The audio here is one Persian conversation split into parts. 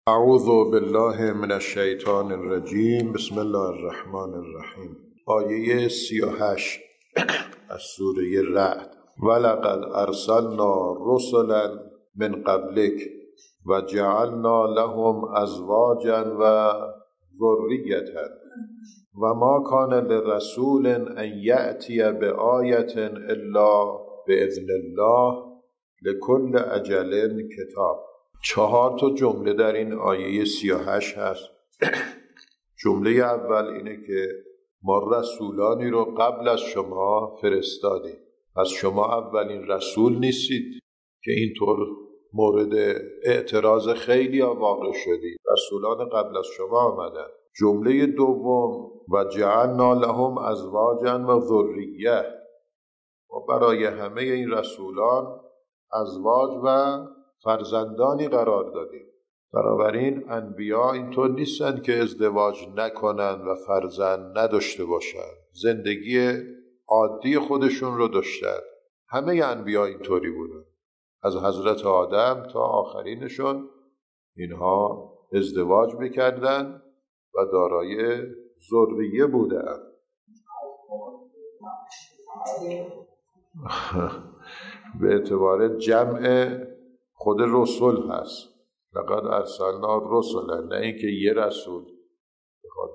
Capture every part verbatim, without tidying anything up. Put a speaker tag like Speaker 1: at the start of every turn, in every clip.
Speaker 1: اعوذ بالله من الشیطان الرجیم. بسم الله الرحمن الرحیم. آیه سی و هشت از سوره رعد. ولقد ارسلنا رسلا من قبلک و جعلنا لهم ازواجا و ذریة و ما کان لرسول ان یأتی بآیة الا باذن الله لکل اجل کتاب. چهار تا جمله در این آیه سی و هشت هست. جمله اول اینه که ما رسولانی رو قبل از شما فرستادیم، پس شما اولین رسول نیستید که اینطور مورد اعتراض خیلی ها واقع شدید. رسولان قبل از شما آمدن. جمله دوم و جعلنا لهم ازواجا و ذریه، ما برای همه این رسولان ازواج و فرزندانی قرار دادیم. بنابراین انبیا اینطور نیستن که ازدواج نکنن و فرزند نداشته باشن، زندگی عادی خودشون رو داشتن. همه انبیا اینطوری بودن، از حضرت آدم تا آخرینشون اینها ازدواج میکردن و دارای ذریه بودن. به اعتبار جمع خود رسول هست. لقد ارسلنا رسلا، نه اینکه یه رسول بخواد.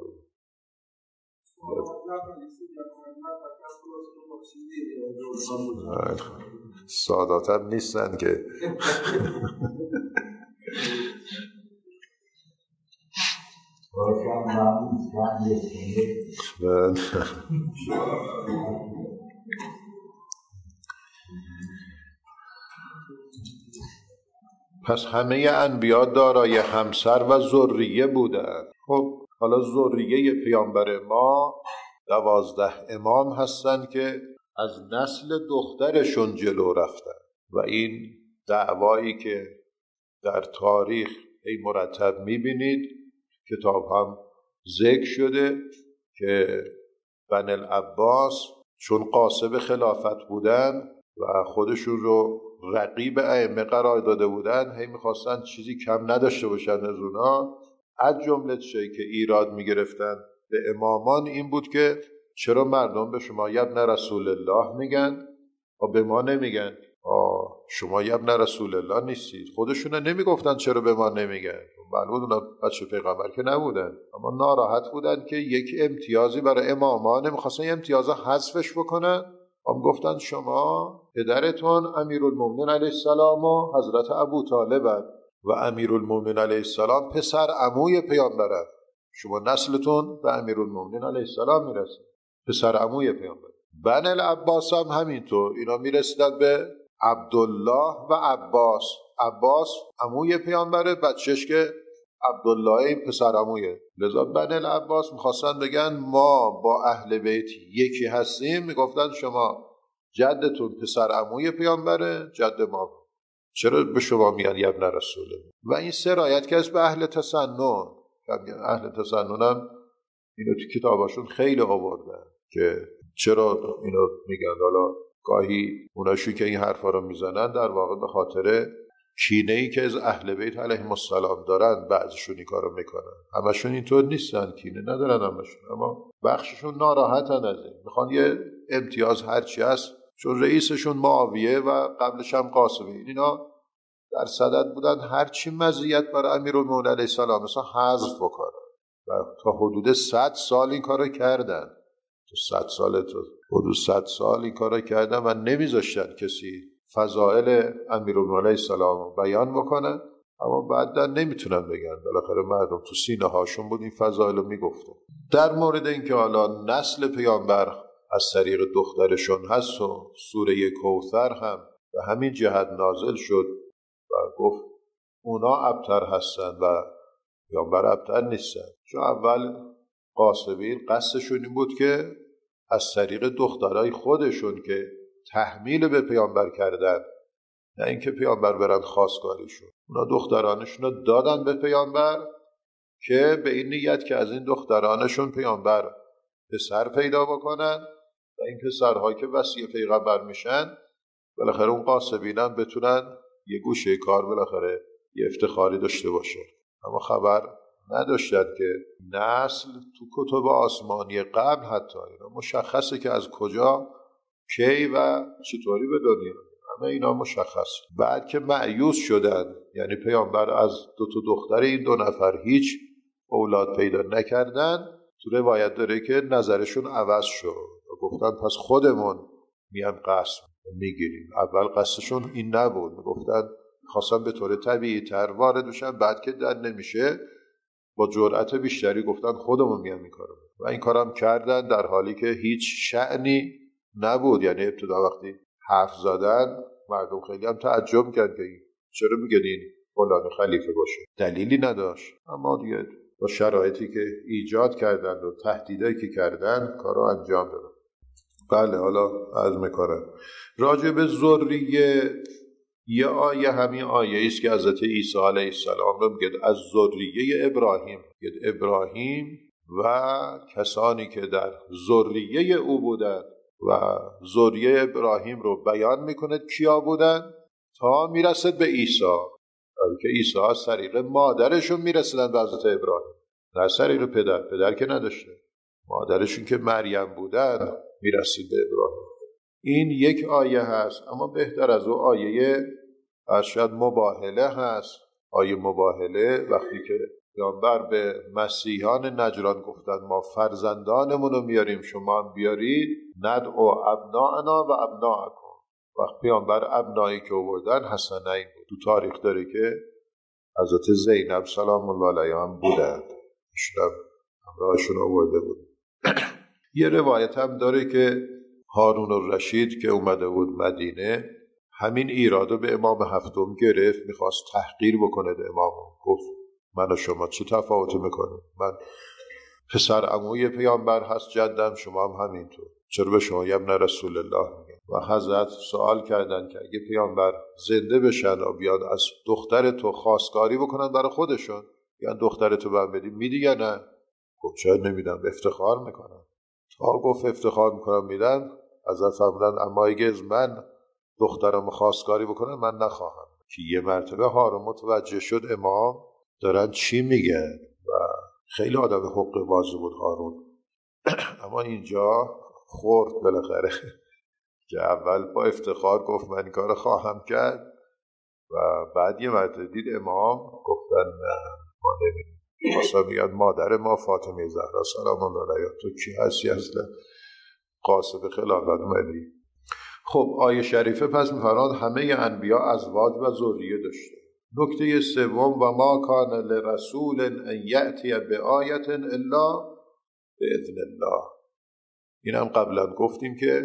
Speaker 1: سادات هم نیستن که پس همه انبیا دارای همسر و ذریه بودند. خب حالا ذریه پیامبر ما دوازده امام هستند که از نسل دخترشون جلو رفتن و این دعوایی که در تاریخ ای مرتب میبینید، کتاب هم ذکر شده که بنی العباس چون قاصب خلافت بودن و خودشون رو رقیب ائمه قرار داده بودن، هی میخواستن چیزی کم نداشته باشن از اونا. از جمله چیزی که ایراد میگرفتن به امامان این بود که چرا مردم به شما یبن رسول الله میگن و به ما نمیگن؟ آه شما یبن رسول الله نیستید. خودشون نمیگفتن چرا به ما نمیگن؟ معلوم اونا بچه پیغمبر که نبودن، اما ناراحت بودن که یک امتیازی برای امامان میخواستن یه امتیاز حذفش بکنن. هم گفتن شما پدرتون امیرالمومنین علیه السلام و حضرت ابو طالب و امیرالمومنین علیه السلام پسر عموی پیامبره، شما نسلتون به امیرالمومنین علیه السلام میرسه، پسر عموی پیامبر. بنی العباس هم همینطور، اینا میرسیدن به عبدالله و عباس. عباس عموی پیامبره، بچهش که عبدالله این پسر عمویه. لذا بنی العباس میخواستن بگن ما با اهل بیت یکی هستیم، میگفتن شما جدتون پسر عموی پیامبره، جد ما، چرا به شما میگن ابن رسوله؟ و این سرایت که از به اهل تسنن، اهل تسنن هم اینو تو کتاباشون خیلی آوردن که چرا اینو میگن. حالا گاهی اوناشو که این حرفا رو میزنن در واقع به خاطر کینه‌ای که از اهل بیت علیهم السلام دارن بعضشون این کارو میکنن. همشون اینطور نیستن، کینه ندارن همشون، اما بخششون ناراحتن از این، میخوان یه امتیاز هرچی هست، چون رئیسشون معاویه و قبلش هم قاسمی، اینا در صدد بودن هرچی مزیت برای امیرالمومنین علیه السلام مثلا حذف بکنن و تا حدود صد سال این کارو کردن. تو صد سال تو حدود صد سال این کارو کردن و نمیذاشتن کسی فضائل امیرالمومنین علیه السلام بیان بکنن، اما بعدن نمیتونن بگن، بالاخره مردم تو سینه هاشون بود این فضائل رو میگفتن. در مورد اینکه حالا نسل پیامبر از طریق دخترشون هست و سوره کوثر هم به همین جهت نازل شد و گفت اونا ابتر هستن و پیامبر ابتر نیستن، چون اول قاسبین قصدشون این بود که از طریق دخترای خودشون که تحمیل به پیامبر کردن، نه اینکه پیامبر برن خواستگاریشون، اونا دخترانشون رو دادن به پیامبر که به این نیت که از این دخترانشون پیامبر پسر پیدا بکنن و این پسرها که وصی پیغمبر میشن بالاخره اون قاسبینن بتونن یه گوشه کار بالاخره یه افتخاری داشته باشه. اما خبر نداشتن که نسل تو کتب آسمانی قبل حتی اینا مشخصه که از کجا کی و چطوری به دنیا، همه اینا مشخص. بعد که مایوس شدن، یعنی پیامبر از دو تا دختر این دو نفر هیچ اولاد پیدا نکردن، تو روایت داره که نظرشون عوض شد و گفتن پس خودمون میان قسم میگیریم. اول قصدشون این نبود، گفتن خواستن به طور طبیعی تر وارد بشن، بعد که در نمیشه با جرأت بیشتری گفتن خودمون میان این کارو و این کارم کردن، در حالی که هیچ شأنی نبود. یعنی ابتدا وقتی حرف زدن مردم خیلی هم تعجب کردن که چرا میگن این فلان خلیفه باشه، دلیلی نداشت. اما دیگه با شرایطی که ایجاد کردن و تهدیدایی که کردن کارو انجام دادن. بله، حالا عرض میکنم راجع به ذریه یه آیه، همین آیه است که حضرت عیسی علیه السلام رو میگه از ذریه ابراهیم، میگه ابراهیم و کسانی که در ذریه او بودن و ذریه ابراهیم رو بیان میکنه کیا بودن تا میرسد به عیسی، که عیسی از طریق مادرشون میرسیدن به حضرت ابراهیم، نه از طریق پدر، پدر که نداشته، مادرشون که مریم بودن میرسید به ابراهیم. این یک آیه هست، اما بهتر از او آیه ارشد مباهله هست. آیه مباهله وقتی که پیامبر به مسیحیان نجران گفتن ما فرزندانمون رو میاریم شما هم بیارید، ندعو ابناءنا و ابناءکم، وقت پیامبر ابنایی که آوردن حسنین بود. تو تاریخ داره که حضرت زینب سلام الله علیها هم بودن، ایشون همراهشون آورده بود. یه روایت هم داره که هارون الرشید که اومده بود مدینه، همین ایرادو به امام هفتم گرفت، میخواست تحقیر بکنه به امام. گفت من و شما چه تفاوتی میکنه؟ من پسر عموی پیامبر هست جدم، شما هم همینطور، چرا به شما ابن رسول الله میگن؟ و حضرت سوال کردن که اگه پیامبر زنده بشن و بیاد از دختر تو خواستگاری بکنن برای خودشون، یعنی دختر تو بهم بدی میدی یا نه؟ گفت چرا نمیدم، افتخار میکنن. تا گفت افتخار میکنم میدن، حضرت فرمودن اما اگه از من دخترم خواستگاری بکنن من نخواهم. که یه مرتبه هارون متوجه شد امام دارن چی میگن و خیلی آدم حق بازی بود هارون. اما اینجا خورد بالاخره که اول با افتخار گفت من کار خواهم کرد و بعد یه مرتبه دید امام گفتن نه ما نمیدیم. خواستم میگن مادر ما فاطمه زهرا سلام الله علیها، تو کی هستی اصلا قاصد خلافت ملی؟ خب آیه شریفه پس می‌فرماد همه انبیا ازواج و ذریه داشته. نکته سوم و ما کان لرسول ان یأتی بآیة الا باذن الله. اینم قبلا گفتیم که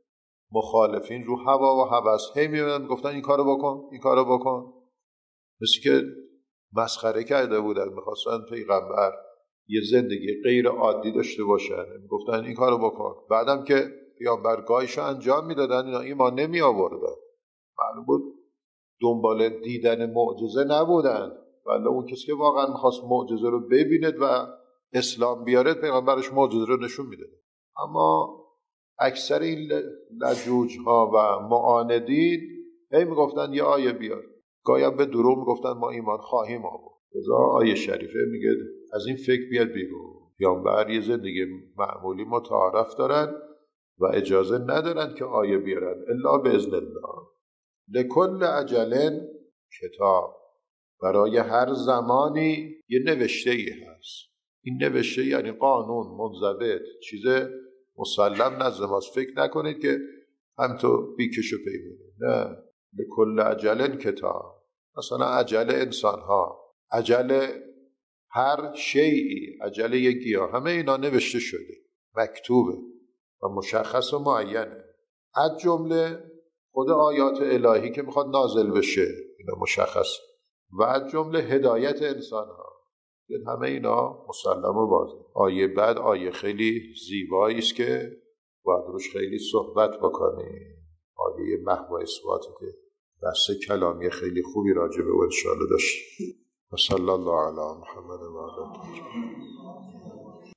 Speaker 1: مخالفین رو هوا و هوس هی می‌اومدن گفتن این کارو بکن این کارو بکن، مثل که مسخره کرده بودن، می‌خواستن پیغمبر یه زندگی غیر عادی داشته باشن، گفتن این کارو بکن. بعدم که پیامبر گایشو انجام میدادن اینا ایمان نمی آوردن. معلوم بود دنبال دیدن معجزه نبودن، ولی اون کسی که واقعا می‌خواست معجزه رو ببیند و اسلام بیارد پیغمبرش معجزه رو نشون میداد. اما اکثر این لجوج ها و معاندین هی میگفتن یه آیه بیار، گایم به دروغ میگفتن ما ایمان خواهیم آورد. لذا آیه شریفه میگه از این فکر بیاد بیرون. پیامبر یه زندگی معمولی متعارف دارن و اجازه ندارن که آیه بیارن الا باذن الله. لکل اجل کتاب، برای هر زمانی یه نوشته ای هست. این نوشته یعنی قانون منضبط، چیز مسلم نزد ماست. فکر نکنید که همینطور بیکش و پیمونه، نه. لکل اجل کتاب. مثلا اجل انسان ها، اجل هر شیئی، اجل یک گیاه، همه اینا نوشته شده، مکتوبه و مشخص و معینه. از جمله خود آیات الهی که میخواد نازل بشه اینا مشخص، و از جمله هدایت انسان ها، همه اینا مسلم و واضح. آیه بعد آیه خیلی زیبایی است که باید روش خیلی صحبت بکنیم. آیه محو اثباتی که بحث کلامی خیلی خوبی راجع به او انشاءالله داشت. و صلی الله علی محمد و آله.